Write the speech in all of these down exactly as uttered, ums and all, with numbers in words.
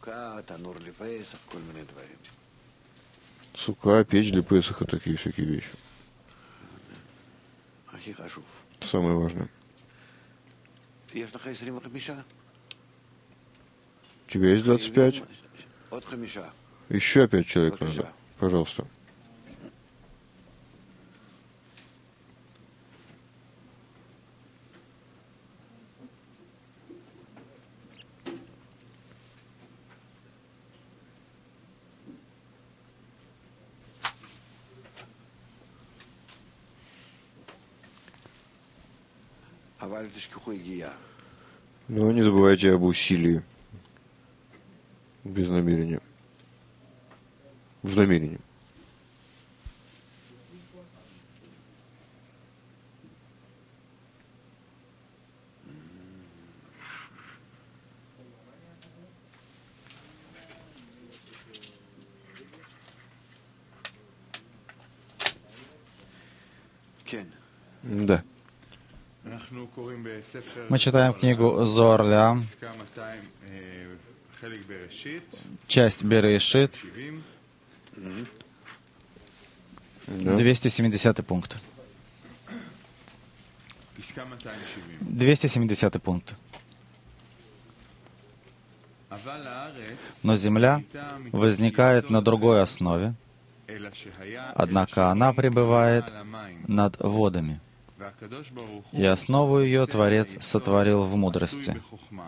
Сука, печь для Песаха, такие всякие вещи. Самое важное. У тебя есть двадцать пять? Еще пять человек надо. Пожалуйста. Но не забывайте об усилии. Без намерения. В намерении. Да. Мы читаем книгу Зоар, часть Берешит, двести семидесятый пункт. двести семидесятый пункт. Но земля возникает на другой основе, однако она пребывает над водами. И основу ее Творец сотворил в мудрости.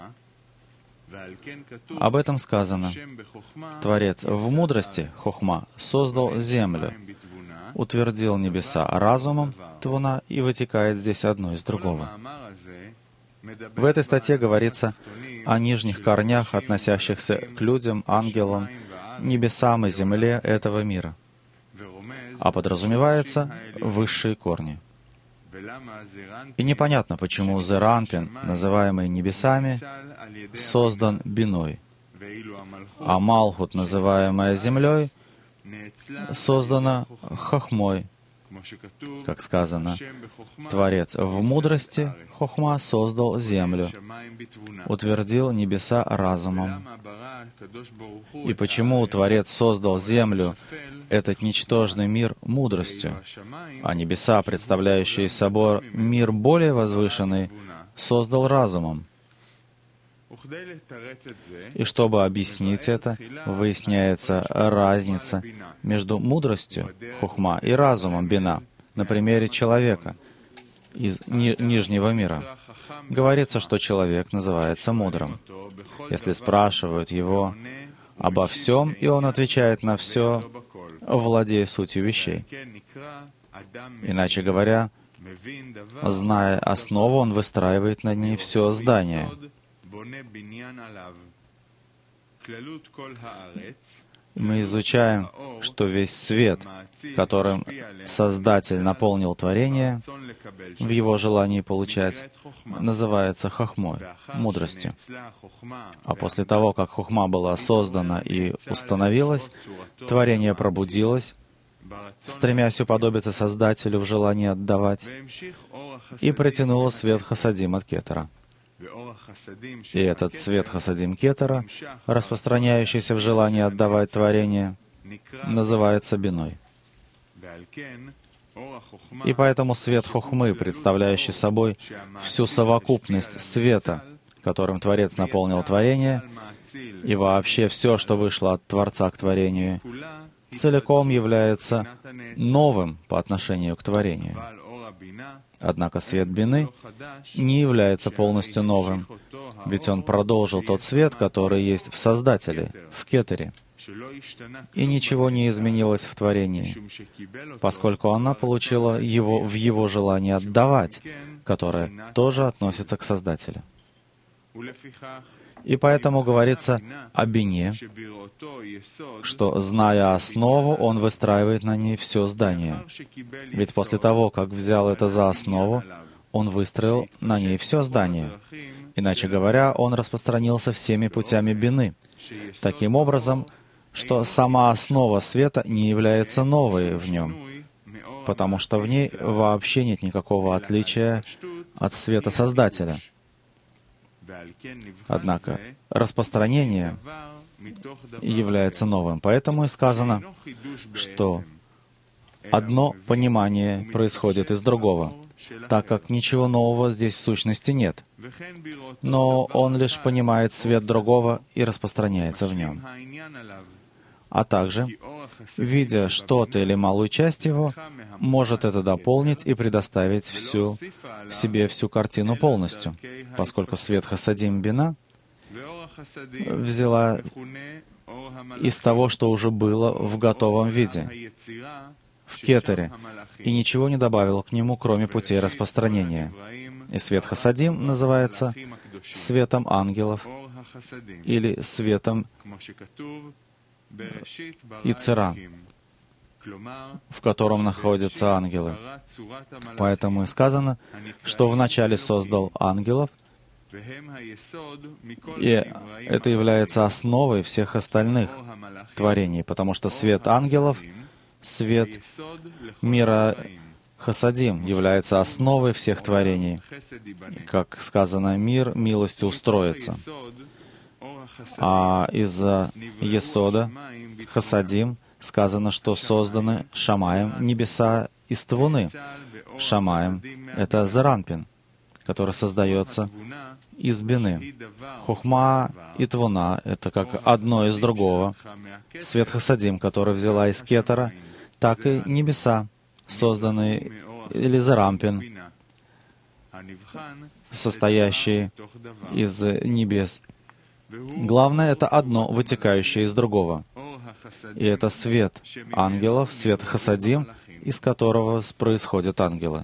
Об этом сказано. Творец в мудрости, хохма, создал землю, утвердил небеса разумом, твуна, и вытекает здесь одно из другого. В этой статье говорится о нижних корнях, относящихся к людям, ангелам, небесам и земле этого мира. А подразумевается высшие корни. И непонятно, почему Зеранпин, называемый небесами, создан биной, а Малхут, называемая землей, создана хохмой. Как сказано, Творец в мудрости, хохма, создал землю, утвердил небеса разумом. И почему Творец создал землю, этот ничтожный мир, мудростью, а небеса, представляющие собой мир более возвышенный, создал разумом? И чтобы объяснить это, выясняется разница между мудростью, хухма, и разумом, бина, на примере человека из ни- нижнего мира. Говорится, что человек называется мудрым. Если спрашивают его обо всем, и он отвечает на все, владея сутью вещей. Иначе говоря, зная основу, он выстраивает на ней все здание. Мы изучаем, что весь свет, которым Создатель наполнил творение, в его желании получать, называется хохмой, мудростью. А после того, как хохма была создана и установилась, творение пробудилось, стремясь уподобиться Создателю в желании отдавать, и притянуло свет Хасадим от Кетера. И этот свет Хасадим Кетера, распространяющийся в желании отдавать творение, называется биной. И поэтому свет Хохмы, представляющий собой всю совокупность света, которым Творец наполнил творение, и вообще все, что вышло от Творца к творению, целиком является новым по отношению к творению. Однако свет бины не является полностью новым, ведь он продолжил тот свет, который есть в Создателе, в Кетере. И ничего не изменилось в творении, поскольку она получила его в его желании отдавать, которое тоже относится к Создателю. И поэтому говорится о бине, что, зная основу, он выстраивает на ней все здание. Ведь после того, как взял это за основу, он выстроил на ней все здание. Иначе говоря, он распространился всеми путями бины, таким образом, что сама основа света не является новой в нем, потому что в ней вообще нет никакого отличия от света Создателя. Однако распространение является новым. Поэтому и сказано, что одно понимание происходит из другого, так как ничего нового здесь в сущности нет. Но он лишь понимает свет другого и распространяется в нем. А также, видя что-то или малую часть его, может это дополнить и предоставить всю, себе всю картину полностью, поскольку свет Хасадим Бина взяла из того, что уже было в готовом виде, в кетере, и ничего не добавил к нему, кроме путей распространения. И свет Хасадим называется светом ангелов или светом Ицера, в котором находятся ангелы. Поэтому и сказано, что вначале создал ангелов, и это является основой всех остальных творений, потому что свет ангелов, свет мира Хасадим является основой всех творений. Как сказано, мир милостью устроится. А из-за Есода, Хасадим, сказано, что созданы Шамаем небеса из Твуны. Шамаем — это Заранпин, который создается из Бины. Хохма и Твуна — это как одно из другого. Свет Хасадим, который взяла из Кетера, так и небеса, созданные или Заранпин, состоящие из небес. Главное — это одно, вытекающее из другого. И это свет ангелов, свет Хасадим, из которого происходят ангелы.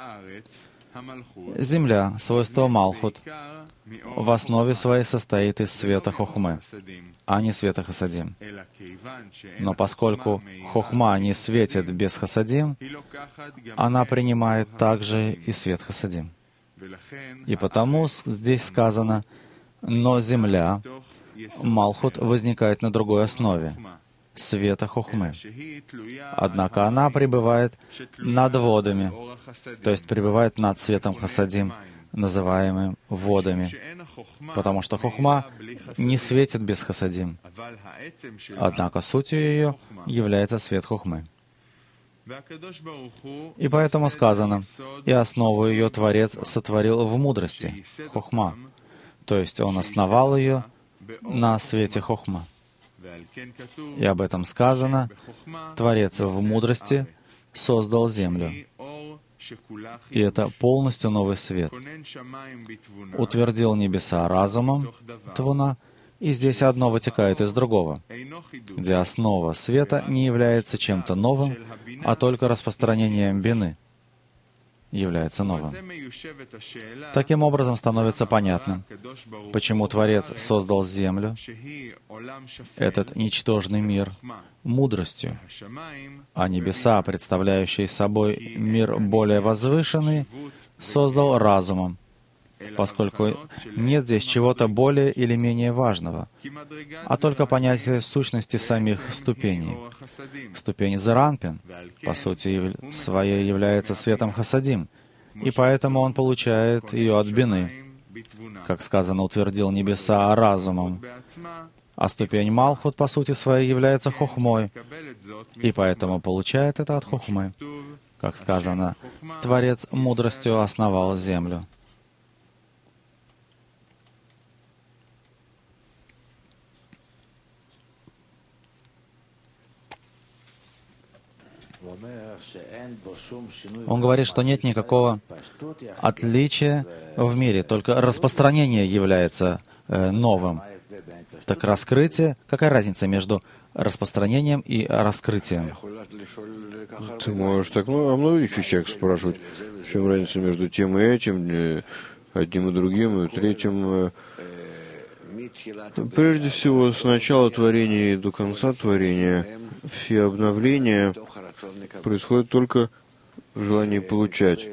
Земля, свойство Малхут, в основе своей состоит из света Хохмы, а не света Хасадим. Но поскольку Хохма не светит без Хасадим, она принимает также и свет Хасадим. И потому здесь сказано, но земля, Малхут, возникает на другой основе, света Хохмы. Однако она пребывает над водами, то есть пребывает над светом Хасадим, называемым водами, потому что Хохма не светит без Хасадим. Однако сутью ее является свет Хохмы. И поэтому сказано, и основу ее Творец сотворил в мудрости, Хохма, то есть Он основал ее на свете Хохма. И об этом сказано, Творец в мудрости создал землю. И это полностью новый свет. Утвердил небеса разумом, Твуна, и здесь одно вытекает из другого, где основа света не является чем-то новым, а только распространением Бины является новым. Таким образом становится понятным, почему Творец создал землю, этот ничтожный мир, мудростью, а небеса, представляющие собой мир более возвышенный, создал разумом, поскольку нет здесь чего-то более или менее важного, а только понятие сущности самих ступеней. Ступень Заранпин, по сути своей, является светом Хасадим, и поэтому он получает ее от Бины. Как сказано, утвердил небеса разумом. А ступень Малхут, по сути своей, является Хохмой, и поэтому получает это от Хохмы. Как сказано, Творец мудростью основал землю. Он говорит, что нет никакого отличия в мире, только распространение является э, новым. Так раскрытие, какая разница между распространением и раскрытием? Ты можешь так ну, о многих вещах спрашивать. В чем разница между тем и этим, одним и другим, и третьим? Прежде всего, с начала творения и до конца творения все обновления происходят только в желании получать,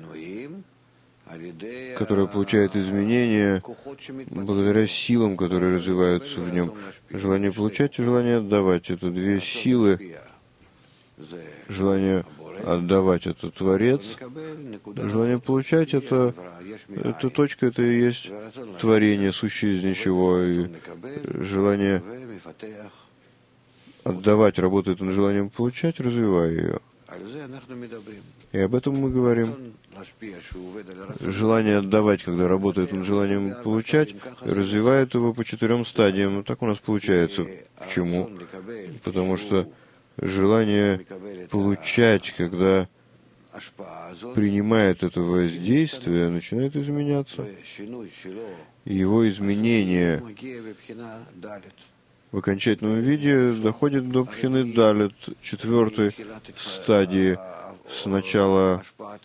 которое получает изменения благодаря силам, которые развиваются в нем. Желание получать и желание отдавать — это две силы. Желание отдавать — это Творец. Желание получать — это, это точка, это и есть творение, сущее из ничего. И желание отдавать работает он желанием получать, развивая ее. И об этом мы говорим. Желание отдавать, когда работает он желанием получать, развивает его по четырем стадиям. Так у нас получается. Почему? Потому что желание получать, когда принимает это воздействие, начинает изменяться. И его изменение в окончательном виде доходит до пхины далет, четвертой стадии, сначала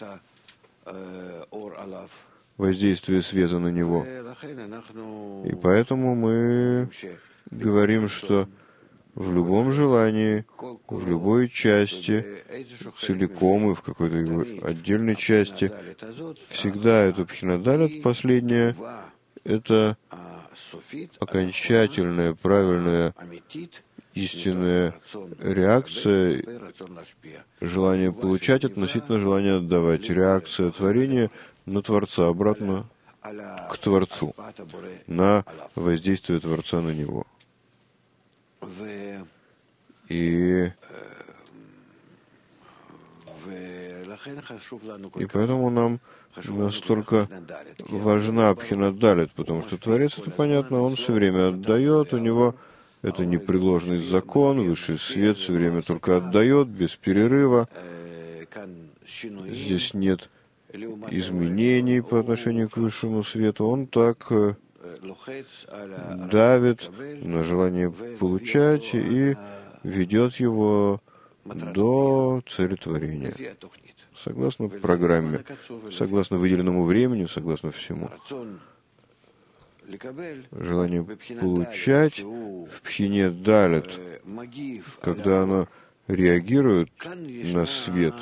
воздействия света на него. И поэтому мы говорим, что в любом желании, в любой части, целиком и в какой-то его отдельной части, всегда эта пхина далет, последняя, это окончательная, правильная, истинная реакция, желание получать относительно желания отдавать, реакция творения на Творца, обратно к Творцу, на воздействие Творца на него. И, и поэтому нам настолько важна пхина далет, потому что Творец, это понятно, он все время отдает, у него это непреложный закон, высший свет все время только отдает, без перерыва. Здесь нет изменений по отношению к высшему свету. Он так давит на желание получать и ведет его до цели творения. Согласно программе, согласно выделенному времени, согласно всему. Желание получать в пхине далет, когда оно реагирует на свет,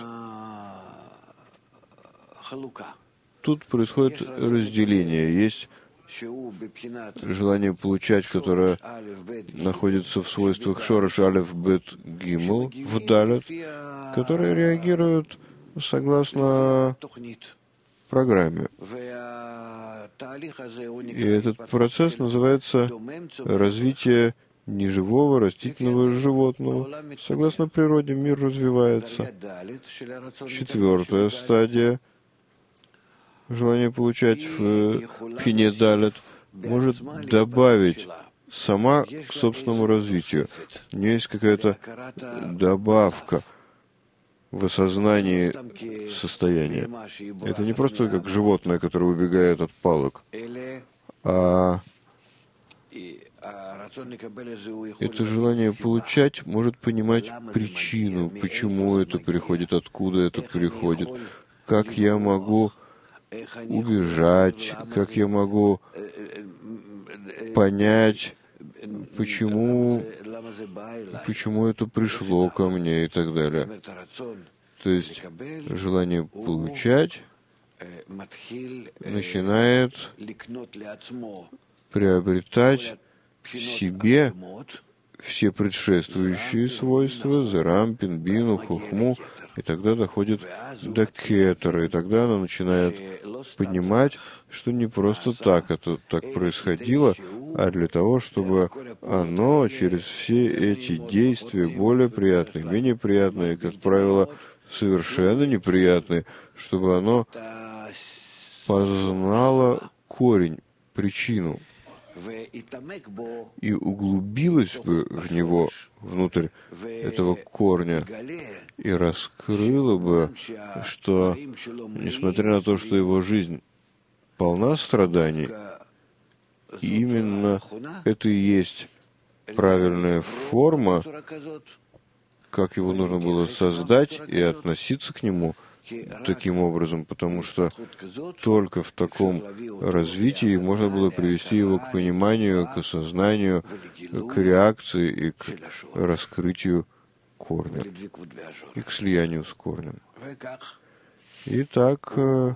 тут происходит разделение. Есть желание получать, которое находится в свойствах шорош алеф бет гимл в далет, которое реагирует согласно программе. И этот процесс называется развитие неживого растительного животного. Согласно природе мир развивается. Четвертая стадия желание получать в пхине далет может добавить сама к собственному развитию. У нее есть какая-то добавка в осознании состояния. Это не просто как животное, которое убегает от палок, а это желание получать может понимать причину, почему это приходит, откуда это приходит, как я могу убежать, как я могу понять, почему, почему это пришло ко мне и так далее. То есть желание получать начинает приобретать себе все предшествующие свойства, зарам, пинбину, хухму, и тогда доходит до кетера, и тогда она начинает понимать, что не просто так это так происходило, а для того, чтобы оно через все эти действия, более приятные, менее приятные, как правило, совершенно неприятные, чтобы оно познало корень, причину, и углубилось бы в него, внутрь этого корня, и раскрыло бы, что, несмотря на то, что его жизнь полна страданий, именно это и есть правильная форма, как его нужно было создать и относиться к нему таким образом, потому что только в таком развитии можно было привести его к пониманию, к осознанию, к реакции и к раскрытию корня, и к слиянию с корнем. И так,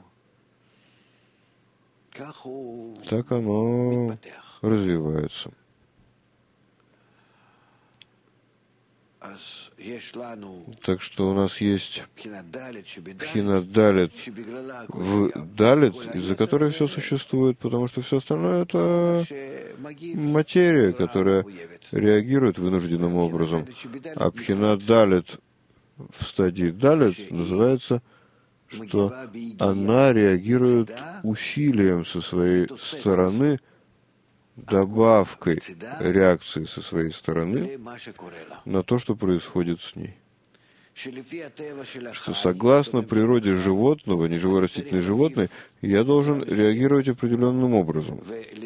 так оно развивается. Так что у нас есть пхина далет в далет, из-за которой все существует, потому что все остальное — это материя, которая реагирует вынужденным образом. А пхина далет в стадии далет называется, что она реагирует усилием со своей стороны, добавкой реакции со своей стороны на то, что происходит с ней. Что согласно природе животного, неживой растительной животной, я должен реагировать определенным образом.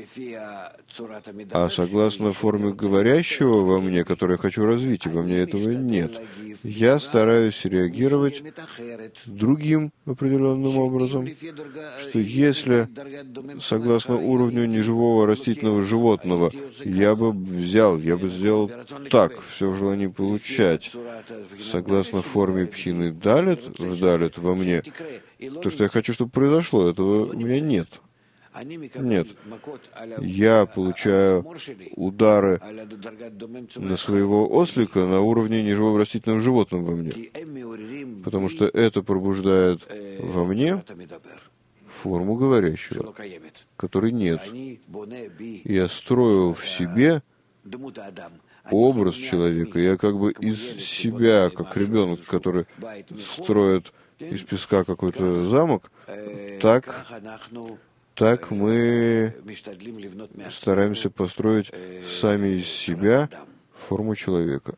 А согласно форме говорящего во мне, которую я хочу развить, и во мне этого нет, я стараюсь реагировать другим определенным образом, что если, согласно уровню неживого растительного животного, я бы взял, я бы сделал так, все в желании получать, согласно форме пхины далет, в далет во мне, то, что я хочу, чтобы произошло, этого у меня нет. Нет. Я получаю удары на своего ослика на уровне неживого растительного животного во мне, потому что это пробуждает во мне форму говорящего, которой нет. Я строю в себе образ человека. Я как бы из себя, как ребенок, который строит из песка какой-то замок, так, так мы стараемся построить сами из себя форму человека.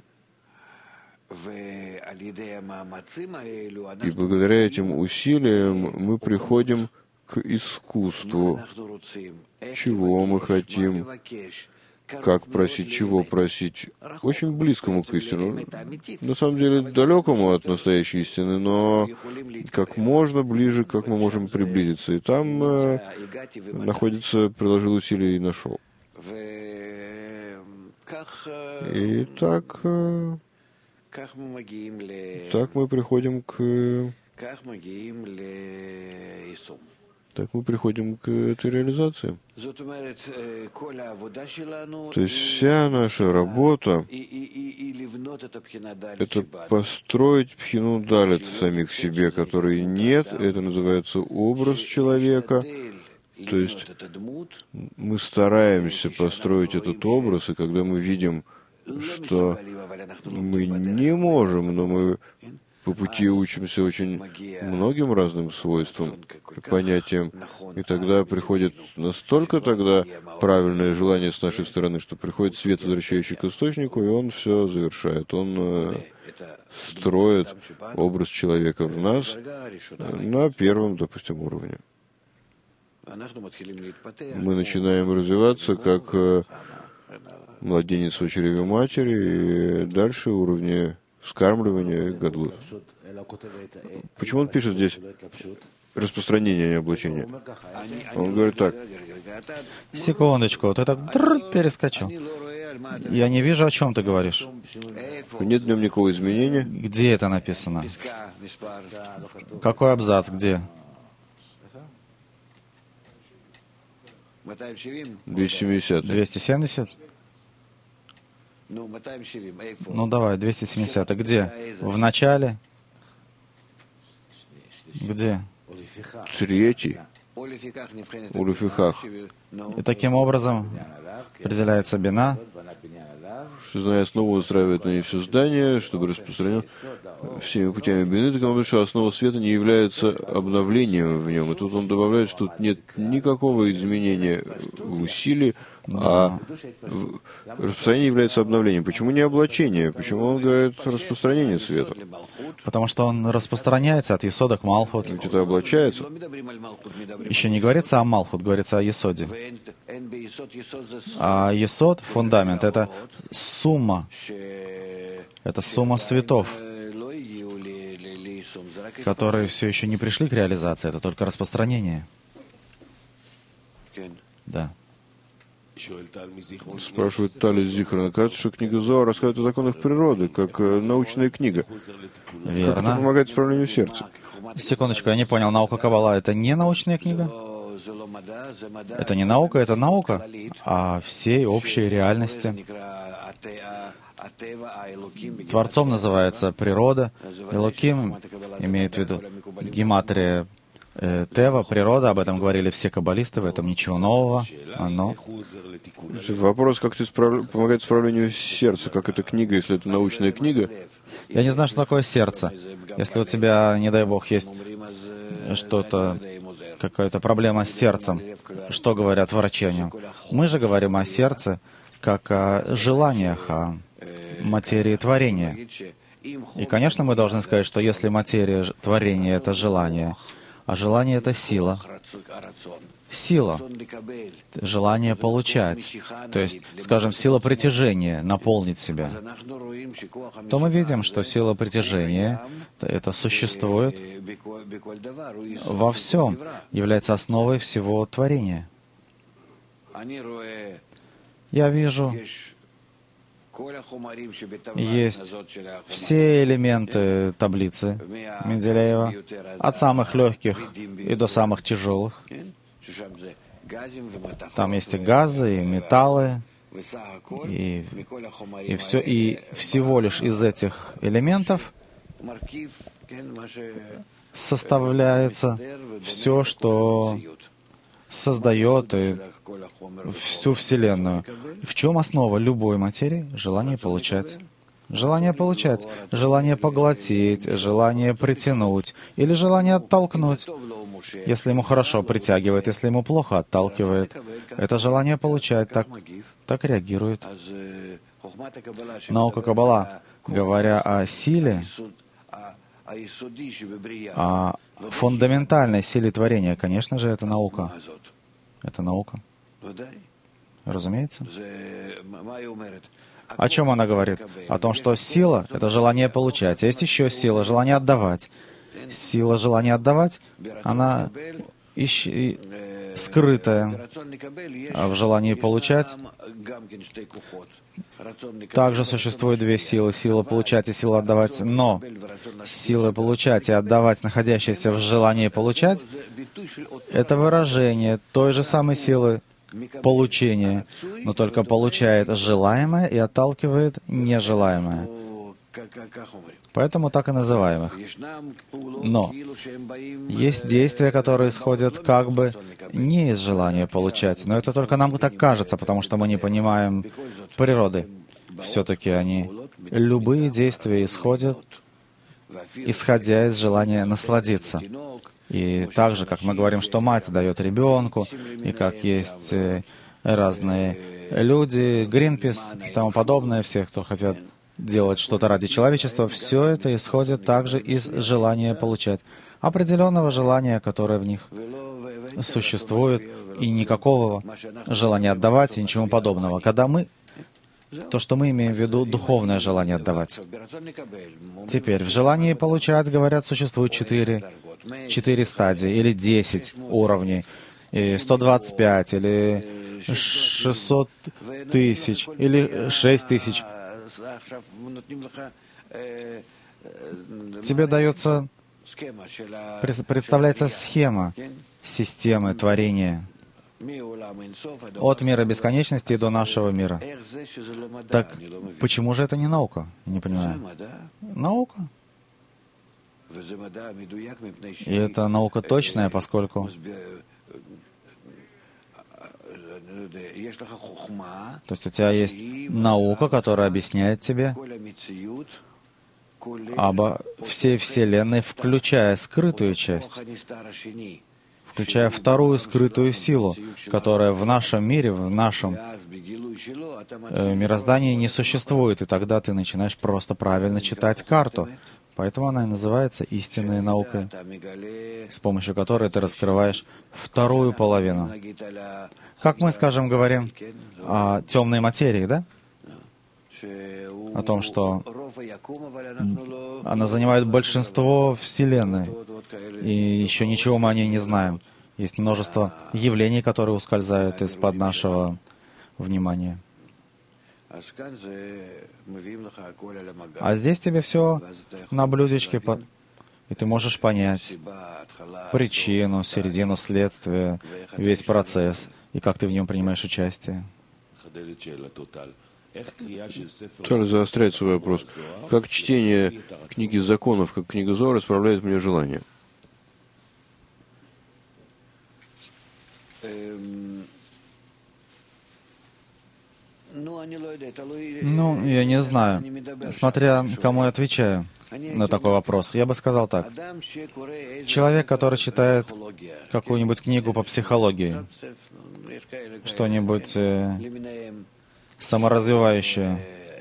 И благодаря этим усилиям мы приходим к искусству, чего мы хотим, как просить, чего просить, очень близкому к истине. На самом деле, далекому от настоящей истины, но как можно ближе, как мы можем приблизиться. И там э, находится, приложил усилия и нашел. И так, э, так мы приходим к... Так мы приходим к этой реализации. То есть вся наша работа — это построить пхину далет в самих себе, которой нет. Это называется образ человека. То есть мы стараемся построить этот образ, и когда мы видим, что мы не можем, но мы по пути учимся очень многим разным свойствам, понятиям, и тогда приходит настолько тогда правильное желание с нашей стороны, что приходит свет, возвращающий к источнику, и он все завершает. Он э, строит образ человека в нас на первом, допустим, уровне. Мы начинаем развиваться как э, младенец в чреве матери, и дальше уровни вскармливания гадлут. Почему он пишет здесь распространение, а не облачение? Он говорит так. Секундочку, ты так перескочил. Я не вижу, о чем ты говоришь. Нет в нем никакого изменения. Где это написано? Какой абзац, где? двести семьдесят. двести семьдесят? Ну давай, двести семьдесят. Где? В начале? Где? Третий. Улифихах. И таким образом определяется бина, что, зная основу, устраивает на ней все здание, чтобы распространено всеми путями бины, таким образом, что основа света не является обновлением в нем. И тут он добавляет, что тут нет никакого изменения в усилии, а распространение является обновлением. Почему не облачение? Почему он говорит распространение света? Потому что он распространяется от Есода к Малхут. Ведь это облачается. Еще не говорится о Малхут, говорится о Есоде. А Есод, фундамент, это сумма. Это сумма светов, которые все еще не пришли к реализации. Это только распространение. Да. Спрашивает Талис Зихрана. Кажется, что книга Зоар рассказывает о законах природы, как научная книга. Верно. Как это помогает исправлению сердца. Секундочку, я не понял. Наука Каббала — это не научная книга? Это не наука, это наука о всей общей реальности. Творцом называется природа. Элоким имеет в виду гематрия э, Тева, природа. Об этом говорили все каббалисты, в этом ничего нового. Но вопрос, как ты справ... помогает исправлению сердца, как эта книга, если это научная книга. Я не знаю, что такое сердце. Если у тебя, не дай бог, есть что-то, какая-то проблема с сердцем, что говорят врачи о нем? Мы же говорим о сердце как о желаниях, о материи творения. И, конечно, мы должны сказать, что если материя творения — это желание, а желание — это сила, сила, желание получать, то есть, скажем, сила притяжения, наполнить себя, то мы видим, что сила притяжения — это существует во всем, является основой всего творения. Я вижу, есть все элементы таблицы Менделеева, от самых легких и до самых тяжелых. Там есть и газы, и металлы, и, и, все, и всего лишь из этих элементов составляется все, что создает и всю Вселенную. В чем основа любой материи? Желание получать. Желание получать, желание поглотить, желание притянуть или желание оттолкнуть. Если ему хорошо, притягивает, если ему плохо, отталкивает. Это желание получать так, так реагирует. Наука Каббала, говоря о силе, о фундаментальной силе творения, конечно же, это наука. Это наука. Разумеется. О чем она говорит? О том, что сила — это желание получать. А есть еще сила — желание отдавать. Сила желания отдавать, она ищ... скрытая в желании получать. Также существует две силы — сила получать и сила отдавать. Но сила получать и отдавать, находящаяся в желании получать, это выражение той же самой силы получения, но только получает желаемое и отталкивает нежелаемое. Поэтому так и называемых. Но есть действия, которые исходят как бы не из желания получать, но это только нам так кажется, потому что мы не понимаем природы. Все-таки они, любые действия исходят, исходя из желания насладиться. И так же, как мы говорим, что мать дает ребенку, и как есть разные люди, Гринпис и тому подобное, все, кто хотят делать что-то ради человечества, все это исходит также из желания получать, определенного желания, которое в них существует, и никакого желания отдавать, и ничего подобного. Когда мы, то, что мы имеем в виду, духовное желание отдавать. Теперь, в желании получать, говорят, существует четыре, четыре стадии, или десять уровней, и сто двадцать пять, или шестьсот тысяч, или шесть тысяч. Тебе дается, представляется схема системы творения от мира бесконечности до нашего мира. Так почему же это не наука? Не понимаю. Наука. И это наука точная, поскольку то есть у тебя есть наука, которая объясняет тебе обо всей Вселенной, включая скрытую часть, включая вторую скрытую силу, которая в нашем мире, в нашем э, мироздании не существует, и тогда ты начинаешь просто правильно читать карту. Поэтому она и называется истинной наукой, с помощью которой ты раскрываешь вторую половину. Как мы, скажем, говорим о темной материи, да? О том, что она занимает большинство Вселенной, и еще ничего мы о ней не знаем. Есть множество явлений, которые ускользают из-под нашего внимания. А здесь тебе все на блюдечке, и ты можешь понять причину, середину, следствие, весь процесс, и как ты в нем принимаешь участие. Стали заострять свой вопрос. Как чтение книги законов, как книга Зоар, исправляет мне желание? Ну, я не знаю. Смотря кому я отвечаю на такой вопрос, я бы сказал так. Человек, который читает какую-нибудь книгу по психологии, что-нибудь э, саморазвивающее,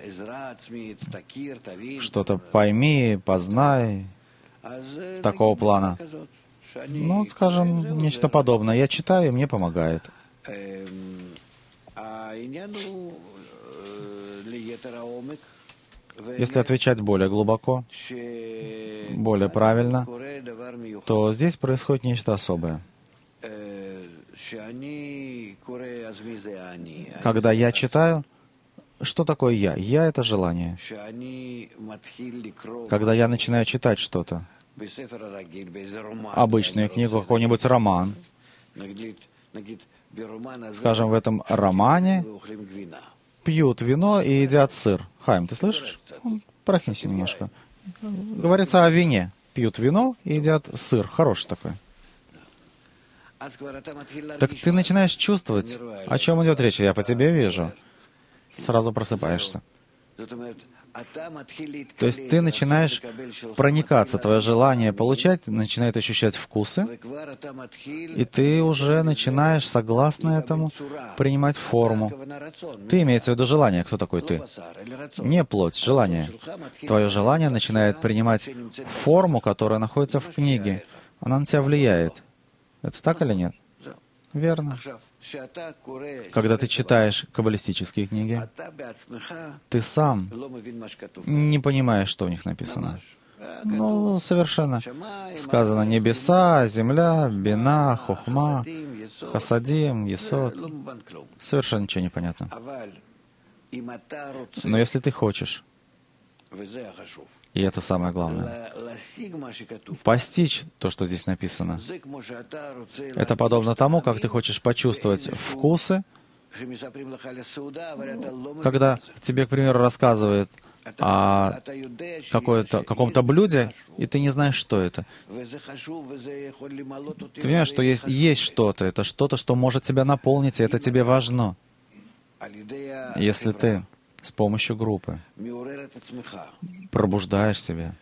что-то пойми, познай, такого плана. Ну, скажем, нечто подобное. Я читаю, и мне помогает. Если отвечать более глубоко, более правильно, то здесь происходит нечто особое. Когда я читаю, что такое я? Я — это желание. Когда я начинаю читать что-то, обычную книгу, какой-нибудь роман, скажем, в этом романе пьют вино и едят сыр. Хайм, ты слышишь? Проснись немножко. Говорится о вине. Пьют вино и едят сыр. Хороший такой. Так ты начинаешь чувствовать, о чем идет речь. Я по тебе вижу. Сразу просыпаешься. То есть ты начинаешь проникаться, твое желание получать начинает ощущать вкусы, и ты уже начинаешь, согласно этому, принимать форму. Ты имеется в виду желание. Кто такой ты? Не плоть, желание. Твое желание начинает принимать форму, которая находится в книге. Она на тебя влияет. Это так или нет? Верно. Когда ты читаешь каббалистические книги, ты сам не понимаешь, что в них написано. Ну, совершенно. Сказано небеса, земля, бина, хохма, хасадим, есод. Совершенно ничего не понятно. Но если ты хочешь, и это самое главное, постичь то, что здесь написано, это подобно тому, как ты хочешь почувствовать вкусы, когда тебе, к примеру, рассказывают о каком-то блюде, и ты не знаешь, что это. Ты понимаешь, что есть, есть что-то, это что-то, что может тебя наполнить, и это тебе важно. Если ты с помощью группы пробуждаешь себя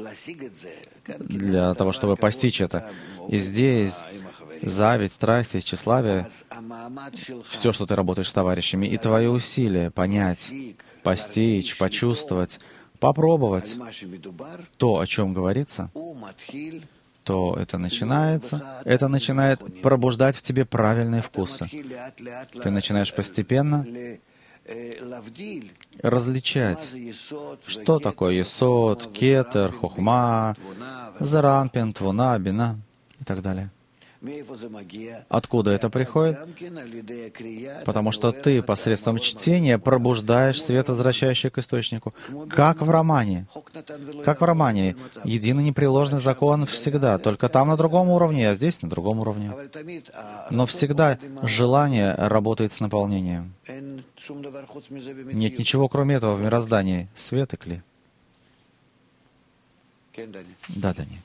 для того, чтобы постичь это. И здесь зависть, страсть, тщеславие, все, что ты работаешь с товарищами, и твои усилия понять, постичь, почувствовать, попробовать то, о чем говорится, то это начинается, это начинает пробуждать в тебе правильные вкусы. Ты начинаешь постепенно различать, что такое есод, кетер, хохма, зарампин, твуна, бина и так далее. Откуда это приходит? Потому что ты посредством чтения пробуждаешь свет, возвращающий к источнику. Как в романе. Как в романе. Единый непреложный закон всегда. Только там на другом уровне, а здесь на другом уровне. Но всегда желание работает с наполнением. Нет ничего, кроме этого, в мироздании. Свет и кли. Да, Дани.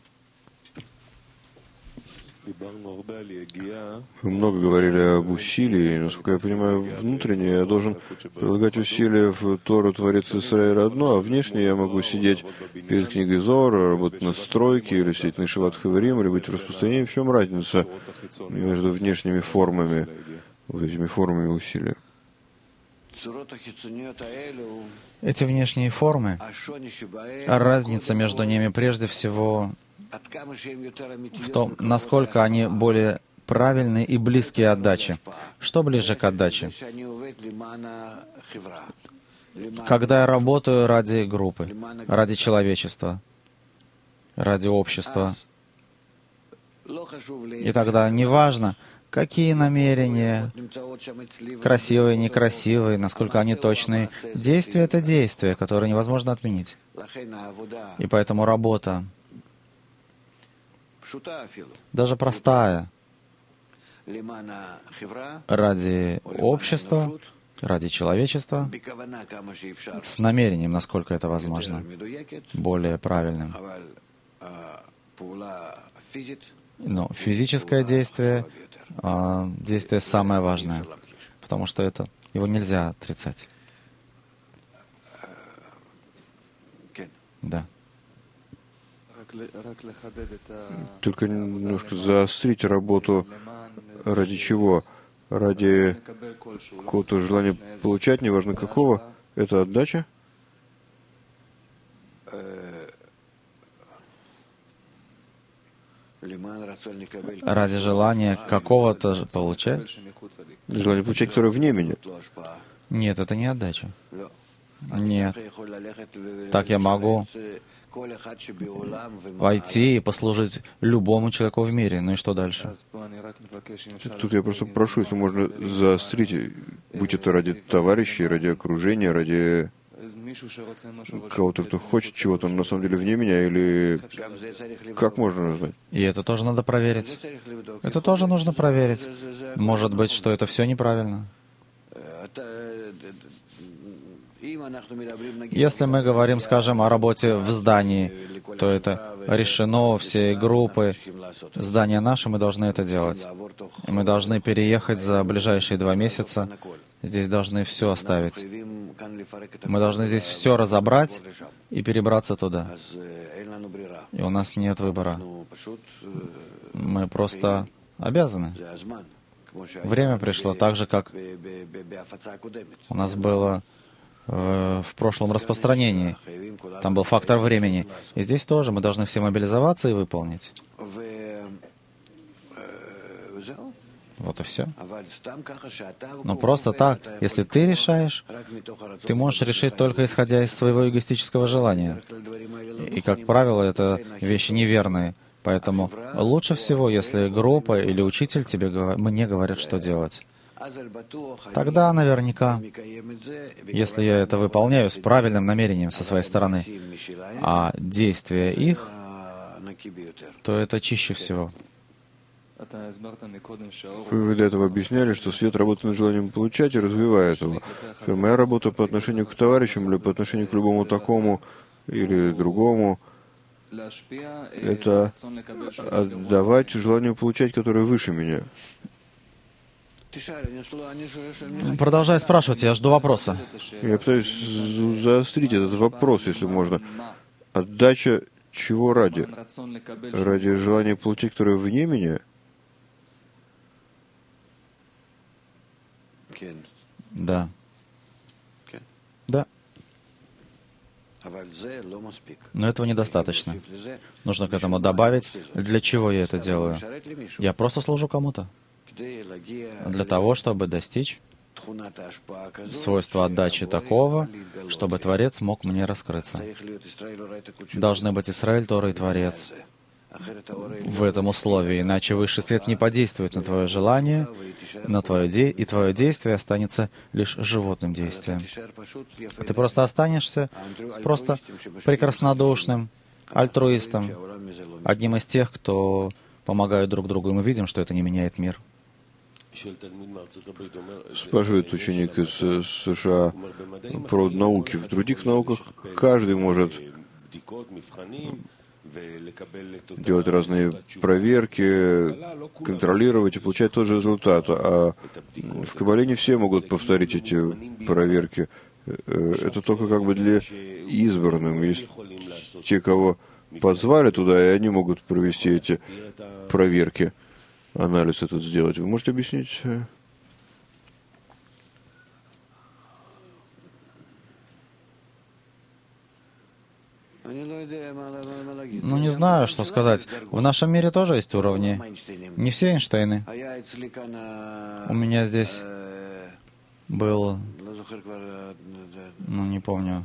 Вы много говорили об усилии. Насколько я понимаю, внутренне я должен прилагать усилия в Тору Творец Исраиля одно, а внешне я могу сидеть перед книгой Зоара, работать на стройке, или сидеть на Шиват Хаварим, или быть в распространении. В чем разница между внешними формами, вот этими формами усилия? Эти внешние формы, разница между ними прежде всего в том, насколько они более правильные и близкие отдаче. Что ближе к отдаче? Когда я работаю ради группы, ради человечества, ради общества, и тогда неважно, какие намерения, красивые, некрасивые, насколько они точные. Действие — это действие, которое невозможно отменить. И поэтому работа, даже простая, ради общества, ради человечества с намерением, насколько это возможно, более правильным. Но физическое действие, действие самое важное, потому что это, его нельзя отрицать. Да. Только немножко заострить работу. Ради чего? Ради какого-то желания получать, неважно какого. Это отдача? Ради желания какого-то получать? Желание получать, которое вне меня. Нет, это не отдача. Нет. Так я могу войти и послужить любому человеку в мире. Ну и что дальше? Тут я просто прошу, если можно заострить, будь это ради товарищей, ради окружения, ради кого-то, кто хочет чего-то, но на самом деле вне меня, или как можно узнать? И это тоже надо проверить. Это тоже нужно проверить. Может быть, что это все неправильно. Если мы говорим, скажем, о работе в здании, то это решено, все группы, здание наше, мы должны это делать. И мы должны переехать за ближайшие два месяца. Здесь должны все оставить. Мы должны здесь все разобрать и перебраться туда. И у нас нет выбора. Мы просто обязаны. Время пришло так же, как у нас было в прошлом распространении. Там был фактор времени. И здесь тоже мы должны все мобилизоваться и выполнить. Вот и все. Но просто так, если ты решаешь, ты можешь решить только исходя из своего эгоистического желания. И, как правило, это вещи неверные. Поэтому лучше всего, если группа или учитель тебе, мне говорят, что делать. Тогда наверняка, если я это выполняю с правильным намерением со своей стороны, а действия их, то это чище всего. Вы до этого объясняли, что свет работает над желанием получать и развивает его. Моя работа по отношению к товарищам или по отношению к любому такому или другому — это отдавать желанию получать, которое выше меня. Продолжай спрашивать, я жду вопроса. Я пытаюсь заострить этот вопрос, если можно. Отдача чего ради? Ради желания получать, которое вне меня? Да. Да. Но этого недостаточно. Нужно к этому добавить, для чего я это делаю. Я просто служу кому-то. Для того, чтобы достичь свойства отдачи такого, чтобы Творец мог мне раскрыться. Должны быть Исраэль, Тора и Творец в этом условии, иначе высший свет не подействует на твое желание, на твое де... и твое действие останется лишь животным действием. Ты просто останешься просто прекраснодушным альтруистом, одним из тех, кто помогают друг другу, и мы видим, что это не меняет мир. Спрашивает ученик из США про науки. В других науках каждый может делать разные проверки, контролировать и получать тот же результат. А в Кабале не все могут повторить эти проверки. Это только как бы для избранных. Есть те, кого позвали туда, и они могут провести эти проверки, анализ этот сделать. Вы можете объяснить? Ну, не знаю, что сказать. В нашем мире тоже есть уровни. Не все Эйнштейны. У меня здесь был... Ну, не помню.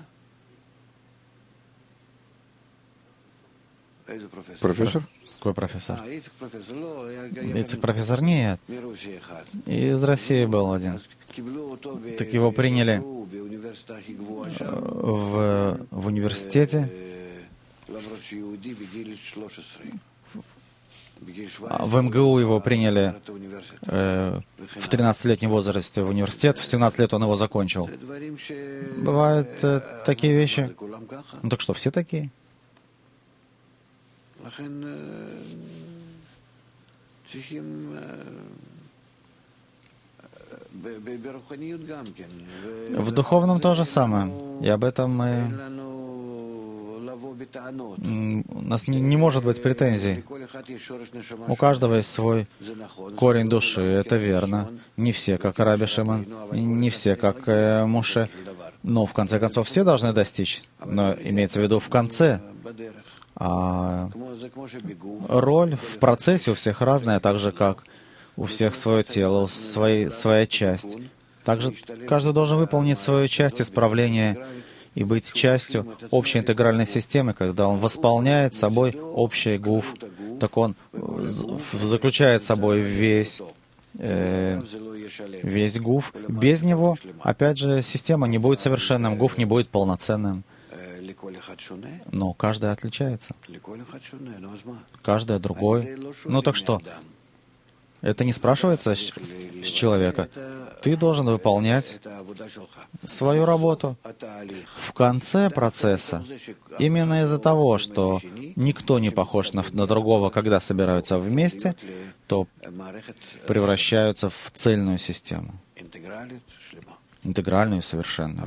Профессор? Какой профессор? Ицек профессор? Нет. Из России был один. Так его приняли в, в университете. в эм гэ у его приняли э, в тринадцатилетнем возрасте в университет, в семнадцать лет он его закончил. Бывают э, такие вещи. Ну так что, все такие? В духовном то же самое. И об этом мы... У нас не, не может быть претензий. У каждого есть свой корень души, это верно. Не все, как Раби Шимон, не все, как э, Моше. Но, в конце концов, все должны достичь. Но имеется в виду в конце. А роль в процессе у всех разная, так же, как у всех свое тело, свои, своя часть. Также каждый должен выполнить свою часть исправления и быть частью общей интегральной системы. Когда он восполняет собой общий гуф, так он заключает в собой весь, э, весь гуф. Без него, опять же, система не будет совершенным, гуф не будет полноценным. Но каждый отличается. Каждый другой. Ну так что? Это не спрашивается с человека. Ты должен выполнять свою работу. В конце процесса, именно из-за того, что никто не похож на, на другого, когда собираются вместе, то превращаются в цельную систему. Интегральную и совершенную.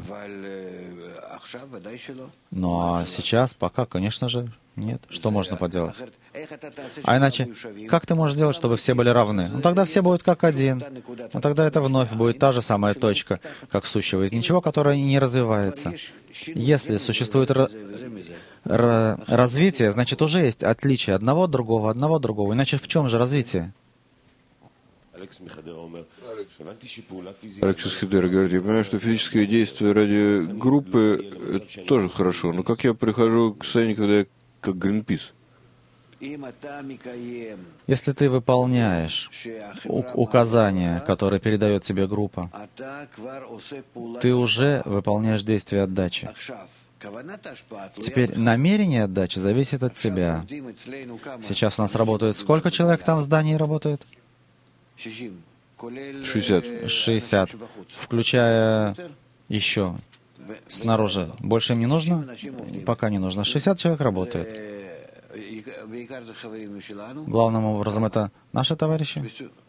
Ну а сейчас пока, конечно же, нет. Что можно поделать? А иначе, как ты можешь делать, чтобы все были равны? Ну тогда все будут как один. Ну тогда это вновь будет та же самая точка, как сущего из ничего, которая не развивается. Если существует ра- ра- развитие, значит уже есть отличие одного от другого, одного от другого. Иначе в чем же развитие? Алексис Хидер говорит, я понимаю, что физическое действие ради группы это тоже хорошо, но как я прихожу к состоянию, когда я как Гринпис? Если ты выполняешь у- указания, которые передает тебе группа, ты уже выполняешь действие отдачи. Теперь намерение отдачи зависит от тебя. Сейчас у нас работает... Сколько человек там в здании работает? шестьдесят. шестьдесят. Включая еще снаружи. Больше им не нужно? Пока не нужно. шестьдесят человек работает. Главным образом это наши товарищи?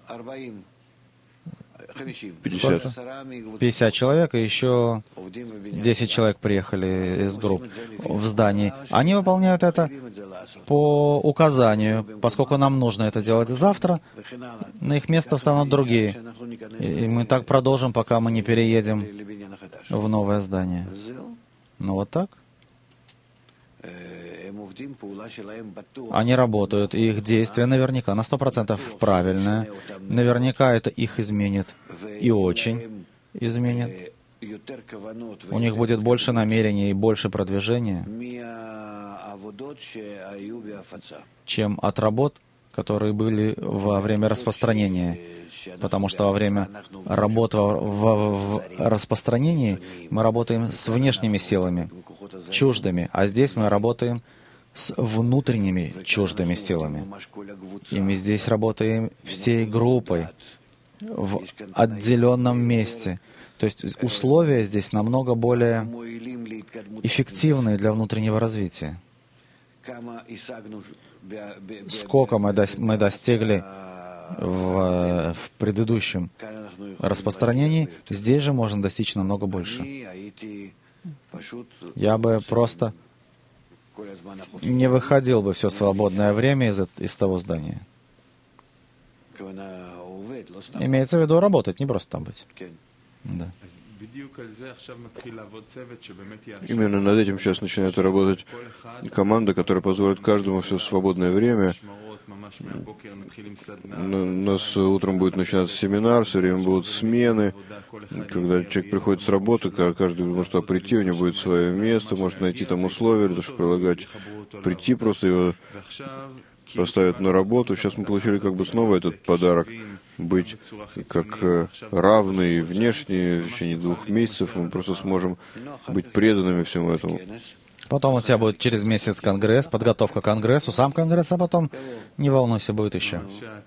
пятьдесят. пятьдесят человек, и еще десять человек приехали из групп в здании. Они выполняют это по указанию, поскольку нам нужно это делать завтра, на их место встанут другие. И мы так продолжим, пока мы не переедем в новое здание. Ну вот так. Они работают, и их действия наверняка на сто процентов правильные. Наверняка это их изменит. И очень изменит. У них будет больше намерений и больше продвижения, чем от работ, которые были во время распространения. Потому что во время работы в, в, в распространении мы работаем с внешними силами, чуждыми, а здесь мы работаем с внутренними чуждыми силами. И мы здесь работаем всей группой в отделенном месте. То есть условия здесь намного более эффективные для внутреннего развития. Сколько мы, до, мы достигли в, в предыдущем распространении, здесь же можно достичь намного больше. Я бы просто не выходил бы все свободное время из, из того здания. Имеется в виду работать, не просто там быть. Да. Именно над этим сейчас начинает работать команда, которая позволит каждому все свободное время. У нас утром будет начинаться семинар, все время будут смены. Когда человек приходит с работы, каждый может туда прийти, у него будет свое место, может найти там условия, для того, чтобы прилагать, прийти, просто его поставят на работу. Сейчас мы получили как бы снова этот подарок, быть как равные внешне в течение двух месяцев. Мы просто сможем быть преданными всему этому. Потом у тебя будет через месяц конгресс, подготовка к конгрессу, сам конгресс, а потом, не волнуйся, будет еще.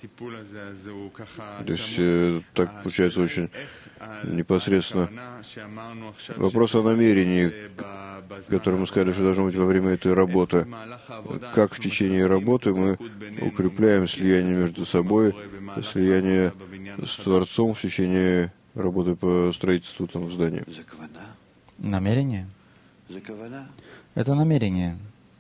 То есть э, так получается очень непосредственно. Вопрос о намерении, который мы сказали, что должно быть во время этой работы. Как в течение работы мы укрепляем слияние между собой, слияние с Творцом в течение работы по строительству там здания. Намерение? Это намерение.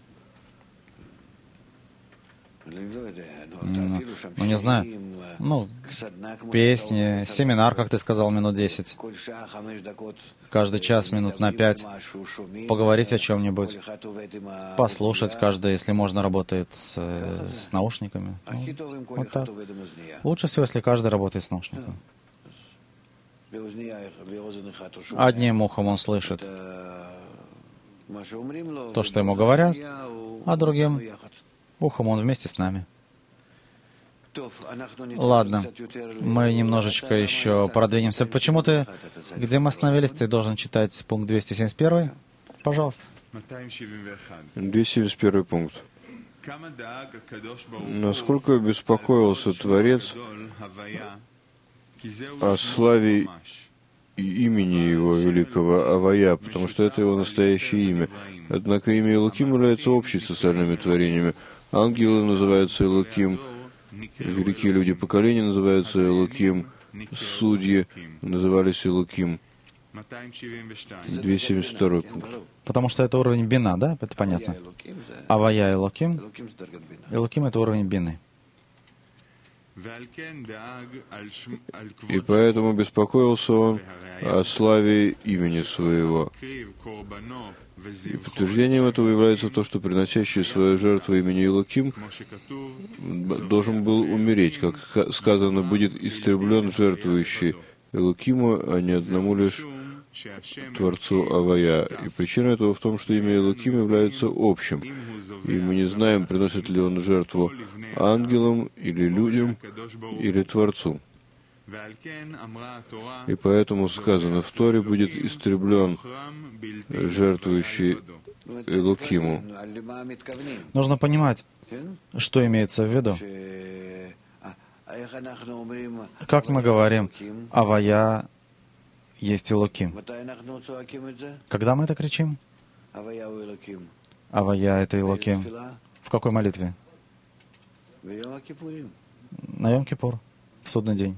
Ну, ну, не знаю. Ну, песни, семинар, как ты сказал, минут десять. Каждый час минут на пять. Поговорить о чем-нибудь. Послушать. Каждый, если можно, работает с, с наушниками. Ну, вот так. Лучше всего, если каждый работает с наушниками. Одним ухом он слышит то, что ему говорят, а другим ухом он вместе с нами. Ладно, мы немножечко еще продвинемся. Почему ты, где мы остановились, ты должен читать пункт двести семьдесят один? Пожалуйста. двести семьдесят первый пункт. Насколько беспокоился Творец о славе и имени Его великого Авая, потому что это Его настоящее имя. Однако имя Элоким является общей с остальными творениями. Ангелы называются Элоким, великие люди поколения называются Элоким, судьи назывались Элоким. двести семьдесят второй пункт. Потому что это уровень бина, да? Это понятно. Авая Элоким. Элоким — это уровень бины. И поэтому беспокоился он о славе имени своего. И подтверждением этого является то, что приносящий свою жертву имени Элоким должен был умереть, как сказано, будет истреблен жертвующий Элокиму, а не одному лишь Творцу Авая. И причина этого в том, что имя Элоким является общим, и мы не знаем, приносит ли он жертву ангелам или людям, или Творцу. И поэтому сказано, в Торе будет истреблен жертвующий Элокиму. Нужно понимать, что имеется в виду. Как мы говорим, Авая есть Элоким. Когда мы это кричим? Авая — это Элоким. В какой молитве? На Йом-Кипур, в судный день.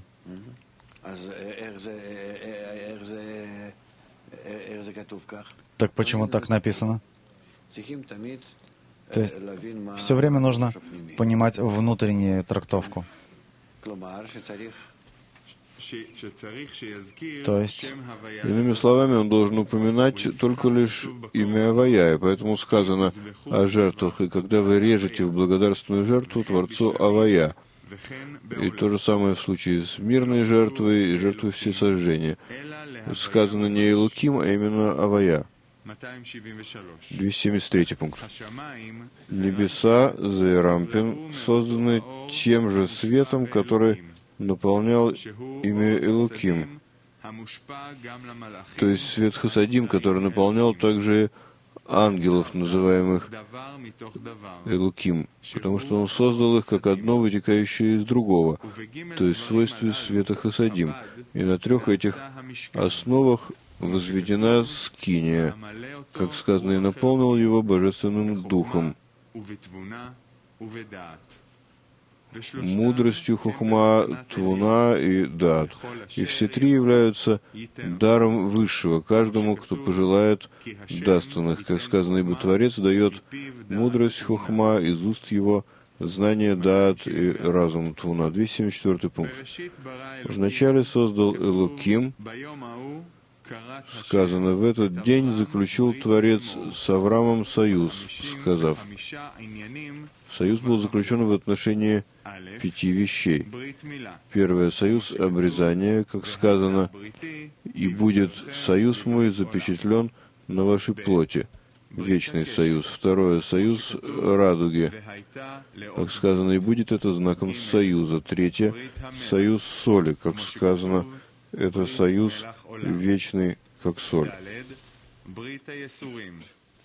Так почему так написано? То есть все время нужно понимать внутреннюю трактовку. То есть, иными словами, он должен упоминать только лишь имя Авая, и поэтому сказано о жертвах, и когда вы режете в благодарственную жертву Творцу Авая. И то же самое в случае с мирной жертвой и жертвой всесожжения. Сказано не Элоким, а именно Авая. двести семьдесят третий пункт. Небеса, Зерампин, созданы тем же светом, который наполнял имя Элоким. То есть свет Хасадим, который наполнял также ангелов, называемых Элоким, потому что он создал их как одно, вытекающее из другого, то есть в свойстве света Хасадим. И на трех этих основах возведена скиния, как сказано, и наполнил его божественным духом, мудростью хухма, твуна и дат. И все три являются даром высшего. Каждому, кто пожелает, даст он их. Как сказано, ибо Творец дает мудрость хухма из уст его, знание дат и разум твуна. двести семьдесят четвёртый пункт. Вначале создал Элоким. Сказано, в этот день заключил Творец с Авраамом союз, сказав. Союз был заключен в отношении пяти вещей. Первое — союз обрезания, как сказано, «И будет союз мой запечатлен на вашей плоти». Вечный союз. Второе — союз радуги, как сказано, «И будет это знаком союза». Третье — союз соли, как сказано, это союз вечный, как соль.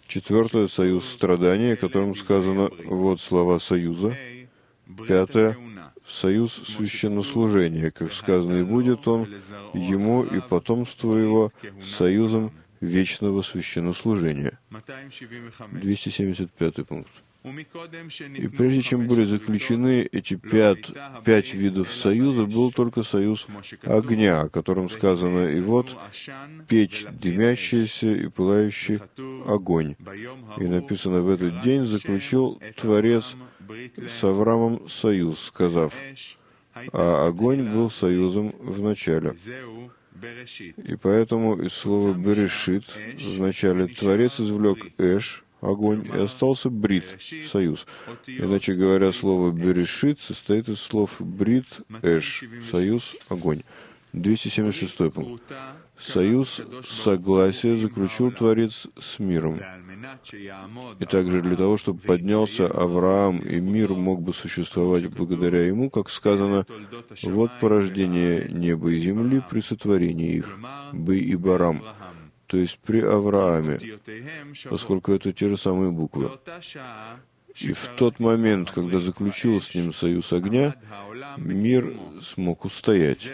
Четвертое — союз страдания, о котором сказано «вот слова союза». Пятое — союз священнослужения, как сказано, «и будет он ему и потомству его союзом вечного священнослужения». двести семьдесят пятый пункт. И прежде чем были заключены эти пять, пять видов союза, был только союз огня, о котором сказано «и вот печь дымящаяся и пылающий огонь». И написано «в этот день заключил Творец с Авраамом союз, сказав, а огонь был союзом в начале». И поэтому из слова «берешит» в начале Творец извлек «эш», огонь, и остался брит, союз. Иначе говоря, слово «берешит» состоит из слов брит, эш, союз, огонь. двести семьдесят шестой пункт. Союз согласия заключил Творец с миром. И также для того, чтобы поднялся Авраам, и мир мог бы существовать благодаря ему, как сказано, «Вот порождение неба и земли при сотворении их, бы и барам», то есть при Аврааме, поскольку это те же самые буквы. И в тот момент, когда заключил с ним союз огня, мир смог устоять.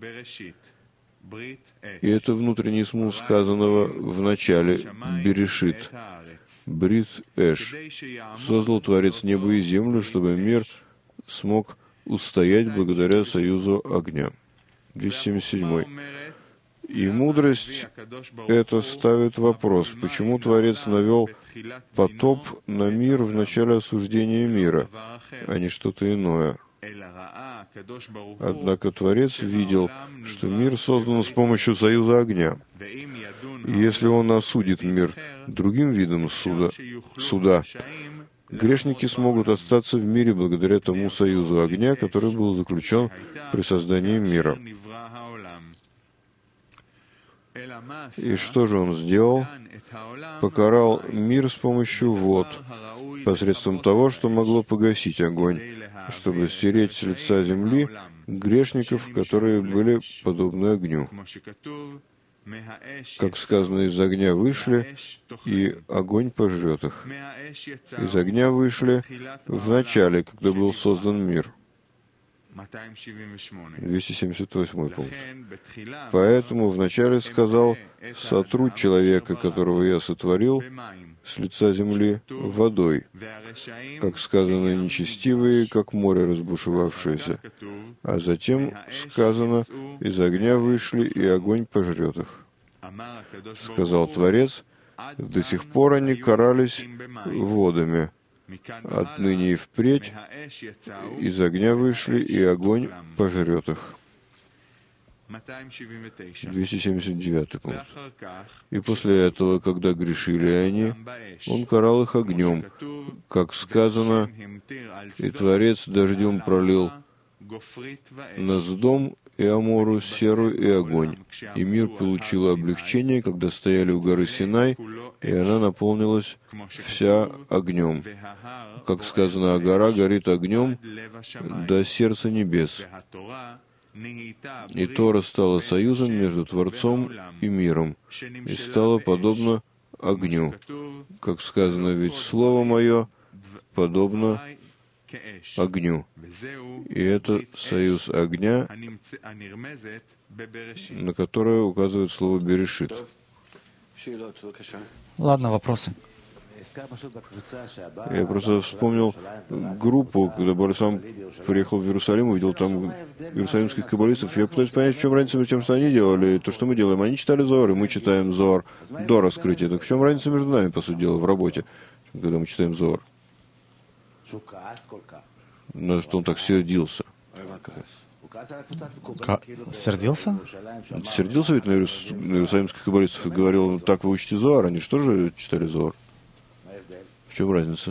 И это внутренний смысл сказанного в начале «берешит», «брит эш». Создал Творец небо и землю, чтобы мир смог устоять благодаря союзу огня. двести семьдесят седьмой. И мудрость это ставит вопрос, почему Творец навел потоп на мир в начале осуждения мира, а не что-то иное. Однако Творец видел, что мир создан с помощью союза огня. И если он осудит мир другим видом суда, суда, грешники смогут остаться в мире благодаря тому союзу огня, который был заключен при создании мира. И что же он сделал? Покарал мир с помощью вод, посредством того, что могло погасить огонь, чтобы стереть с лица земли грешников, которые были подобны огню. Как сказано, из огня вышли, и огонь пожрет их. Из огня вышли в начале, когда был создан мир. двести семьдесят восьмой пункт. Поэтому вначале сказал, «Сотру человека, которого я сотворил, с лица земли водой», как сказано, «нечестивые, как море разбушевавшееся». А затем сказано, «Из огня вышли, и огонь пожрет их». Сказал Творец, «До сих пор они карались водами. Отныне и впредь из огня вышли, и огонь пожрет их». двести семьдесят девятый пункт. И после этого, когда грешили они, он карал их огнем, как сказано, «И Творец дождем пролил на Сдом и Амору серу и огонь, и мир получил облегчение, когда стояли у горы Синай, и она наполнилась вся огнем. Как сказано, а гора горит огнем до сердца небес». И Тора стала союзом между Творцом и миром, и стала подобно огню. Как сказано, ведь Слово Мое подобно огню. И это союз огня, на которое указывает слово «берешит». Ладно, вопросы. Я просто вспомнил группу, когда Борисам приехал в Иерусалим, увидел там иерусалимских каббалистов. Я пытаюсь понять, в чем разница между тем, что они делали, и то, что мы делаем. Они читали Зоар, и мы читаем Зоар до раскрытия. Так в чем разница между нами, по сути дела, в работе, когда мы читаем Зоар? На что он так сердился. К... Сердился? Сердился ведь на, иерус... на иерусалимских каббалистов и говорил, так вы учите Зоар, они что же читали Зоар? В чем разница?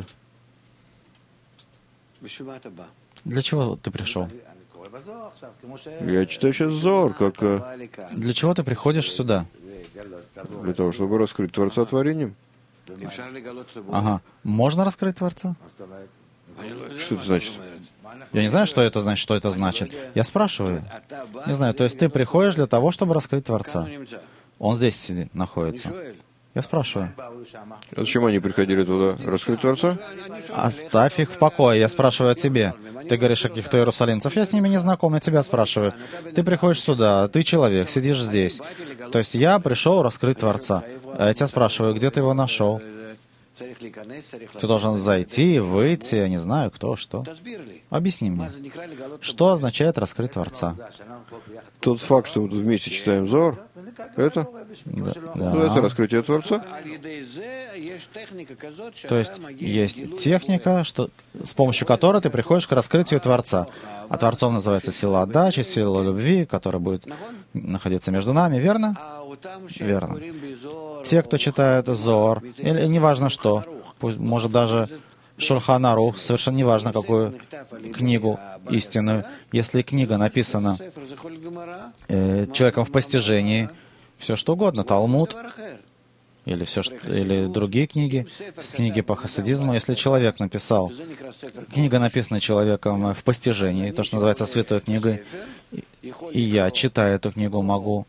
Для чего ты пришел? Я читаю сейчас Зоар, как... Для чего ты приходишь сюда? Для того, чтобы раскрыть Творца творением. Ага. Можно раскрыть Творца? Что это значит? Я не знаю, что это значит, что это значит. Я спрашиваю. Не знаю, то есть ты приходишь для того, чтобы раскрыть Творца. Он здесь сидит, находится. Я спрашиваю. А зачем они приходили туда? Раскрыть Творца? Оставь их в покое. Я спрашиваю о тебе. Ты говоришь о каких-то иерусалимцев. Я с ними не знаком, я тебя спрашиваю. Ты приходишь сюда, ты человек, сидишь здесь. То есть я пришел раскрыть Творца. А я тебя спрашиваю, где ты его нашел? Ты должен зайти, выйти, я не знаю, кто, что. Объясни мне, что означает раскрыть Творца? Тот факт, что мы тут вместе читаем Зоар, это? Да. Ну, это раскрытие Творца. То есть есть техника, что, с помощью которой ты приходишь к раскрытию Творца. А Творцом называется сила отдачи, сила любви, которая будет находиться между нами, верно? Верно. Те, кто читает Зоар, или неважно что, пусть, может даже Шульхан Арух, совершенно неважно какую книгу истинную, если книга написана э, человеком в постижении, все что угодно, Талмуд, или, все, что, или другие книги, книги по хасидизму, если человек написал, книга написана человеком в постижении, то, что называется святой книгой, и я, читая эту книгу, могу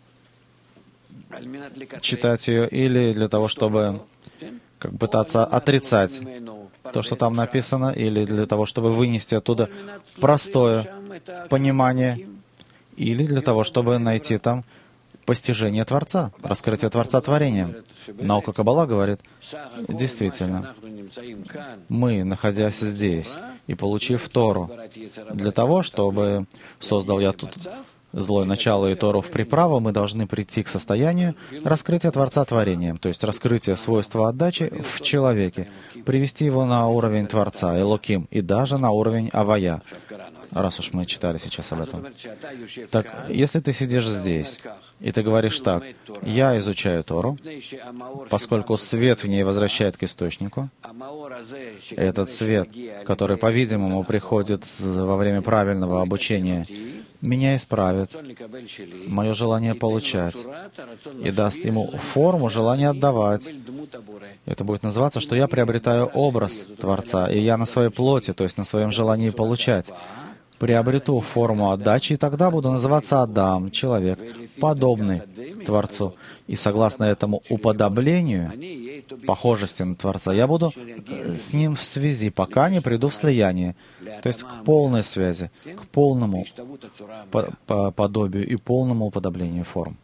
читать ее или для того, чтобы как пытаться отрицать то, что там написано, или для того, чтобы вынести оттуда простое понимание, или для того, чтобы найти там постижение Творца, раскрытие Творца творением. Наука Каббала говорит, действительно, мы, находясь здесь и получив Тору, для того, чтобы создал я тут злое начало и Тору в приправу, мы должны прийти к состоянию раскрытия Творца творением, то есть раскрытия свойства отдачи в человеке, привести его на уровень Творца, Элоким, и даже на уровень Авая, раз уж мы читали сейчас об этом. Так, если ты сидишь здесь, и ты говоришь так, я изучаю Тору, поскольку свет в ней возвращает к источнику, этот свет, который, по-видимому, приходит во время правильного обучения, меня исправит, мое желание получать, и даст ему форму желания отдавать. Это будет называться, что я приобретаю образ Творца, и я на своей плоти, то есть на своем желании получать, приобрету форму отдачи, и тогда буду называться Адам, человек, подобный Творцу. И согласно этому уподоблению, похожести на Творца, я буду с ним в связи, пока не приду в слияние, то есть к полной связи, к полному по по подобию и полному уподоблению форм.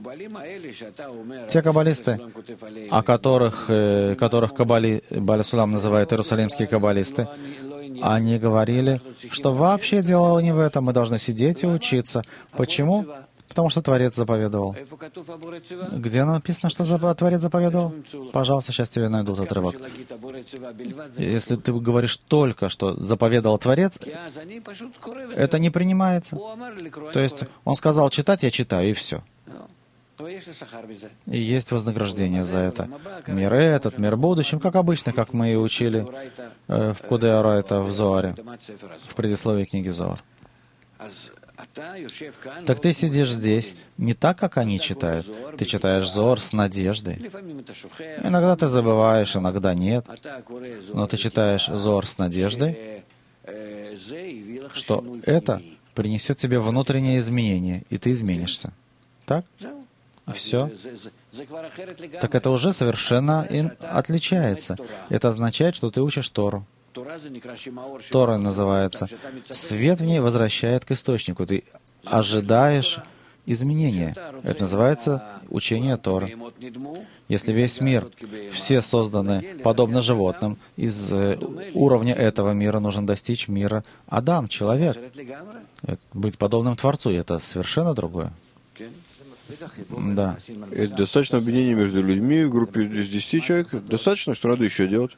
Те каббалисты, о которых, э, которых Каббали, Бааля Сулам называет иерусалимские каббалисты, они говорили, что вообще дело не в этом, мы должны сидеть и учиться. Почему? Потому что Творец заповедовал. Где написано, что Творец заповедовал? Пожалуйста, сейчас тебе найдут отрывок. Если ты говоришь только, что заповедовал Творец, это не принимается. То есть он сказал читать, я читаю, и все. И есть вознаграждение за это. Мир этот, мир будущим, как обычно, как мы и учили э, в Кудеорайта в Зоаре, в предисловии книги Зоар. Так ты сидишь здесь не так, как они читают. Ты читаешь Зоар с надеждой. Иногда ты забываешь, иногда нет. Но ты читаешь Зоар с надеждой, что это принесет тебе внутреннее изменение, и ты изменишься. Так? И все. Так это уже совершенно отличается. Это означает, что ты учишь Тору. Тора называется. Свет в ней возвращает к источнику. Ты ожидаешь изменения. Это называется учение Торы. Если весь мир, все созданы подобно животным, из уровня этого мира нужно достичь мира Адам, человек. Быть подобным Творцу, это совершенно другое. Да. Это достаточно объединения между людьми в группе из десяти человек. Достаточно, что надо еще делать?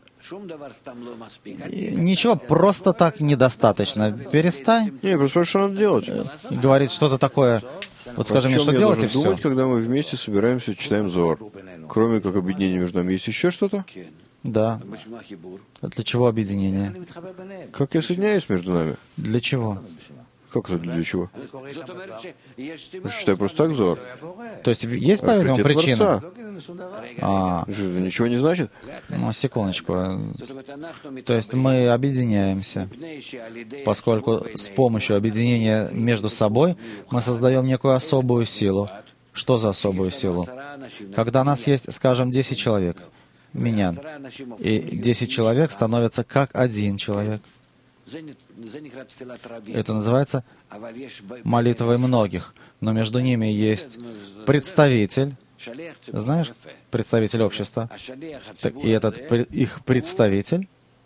Ничего, просто так недостаточно. Перестань. Не, я просто спрашиваю, что надо делать. Говорит что-то такое. Вот скажи мне, что делать, и все. Думать, когда мы вместе собираемся, читаем Зоар. Кроме как объединения между нами, есть еще что-то? Да. Для чего объединение? Как я соединяюсь между нами? Для чего? Как это для чего? Я считаю просто так Зоар. То есть есть, по-видимому, причина? А, что, это ничего не значит? Ну, секундочку. То есть мы объединяемся, поскольку с помощью объединения между собой мы создаем некую особую силу. Что за особую силу? Когда нас есть, скажем, десять человек, меня, и десять человек становятся как один человек. Это называется молитвой многих, но между ними есть представитель, знаешь, представитель общества, и этот их представитель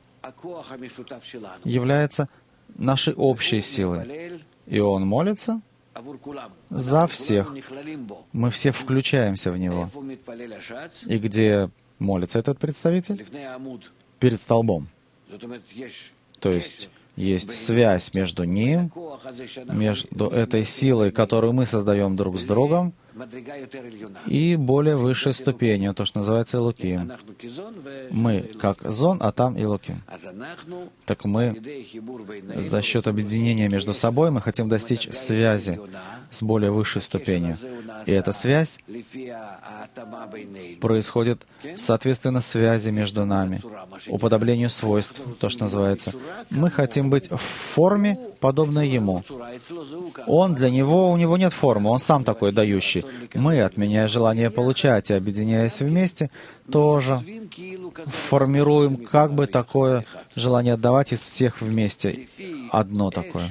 является нашей общей силой, и он молится за всех. Мы все включаемся в него. И где молится этот представитель? Перед столбом. То есть есть связь между ним, между этой силой, которую мы создаем друг с другом, и более высшей ступенью, то, что называется Элоким. Мы как Зон, а там Элоким. Так мы за счет объединения между собой мы хотим достичь связи с более высшей ступенью. И эта связь происходит соответственно связи между нами, уподоблению свойств, то, что называется. Мы хотим быть в форме, подобной Ему. Он для Него, у Него нет формы, Он сам такой дающий. Мы, отменяя желание получать и объединяясь вместе, тоже формируем как бы такое желание отдавать из всех вместе. Одно такое.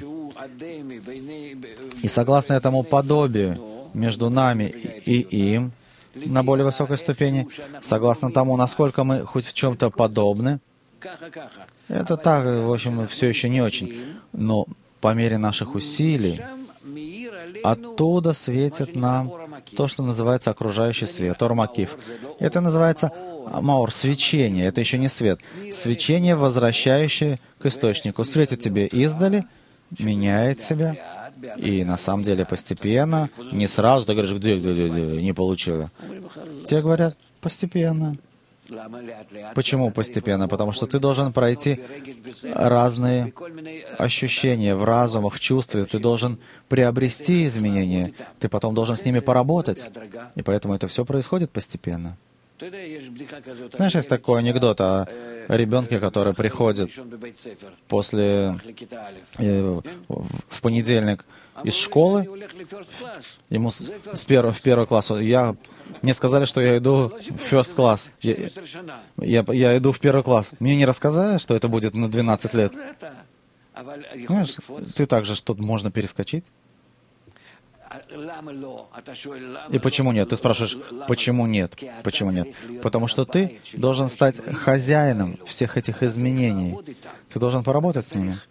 И согласно этому подобию между нами и им, на более высокой ступени, согласно тому, насколько мы хоть в чем-то подобны, это так, в общем, все еще не очень. Но по мере наших усилий, оттуда светит нам то, что называется окружающий свет, Ормакив. Это называется Маор, свечение, это еще не свет. Свечение, возвращающее к источнику. Светит тебе издали, меняет себя, и на самом деле постепенно, не сразу, ты говоришь, где, где, где, где, не получила. Тебе говорят, постепенно. Почему постепенно? Потому что ты должен пройти разные ощущения в разумах, в чувстве. Ты должен приобрести изменения. Ты потом должен с ними поработать. И поэтому это все происходит постепенно. Знаешь, есть такой анекдот о ребенке, который приходит после, э, в понедельник из школы, ему с, с первого, в первый класс. Я, мне сказали, что я иду в first class. Я, я, я иду в первый класс. Мне не рассказали, что это будет на двенадцать лет. Знаешь, ты также что-то можно перескочить. И почему нет? Ты спрашиваешь, почему нет? Почему нет? Потому что ты должен стать хозяином всех этих изменений. Ты должен поработать с ними.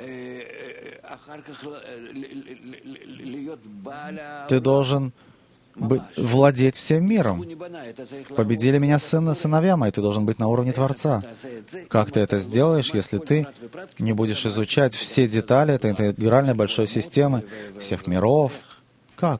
Ты должен быть, владеть всем миром. Победили меня сына, сыновья мои, ты должен быть на уровне Творца. Как ты это сделаешь, если ты не будешь изучать все детали этой интегральной большой системы, всех миров? Как?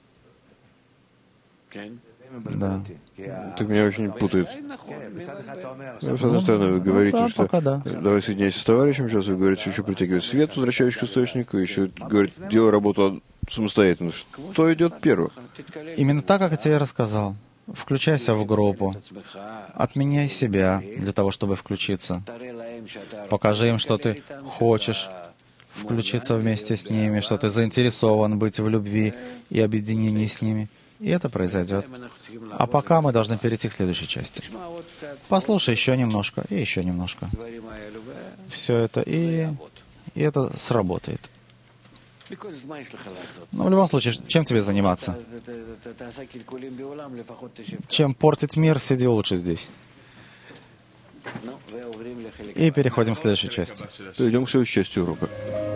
Да. Так меня очень путает. С одной стороны, вы говорите, ну, да, что да. давай соединяйся с товарищем, сейчас вы говорите, что еще притягивать свет, возвращающий к источнику, еще говорите, делай работу самостоятельно. Что идет первым? Именно так, как я тебе рассказал. Включайся в группу. Отменяй себя для того, чтобы включиться. Покажи им, что ты хочешь включиться вместе с ними, что ты заинтересован быть в любви и объединении с ними. И это произойдет. А пока мы должны перейти к следующей части. Послушай еще немножко и еще немножко. Все это и, и это сработает. Но в любом случае, чем тебе заниматься? Чем портить мир, сиди лучше здесь. И переходим к следующей части. Перейдем к следующей части урока.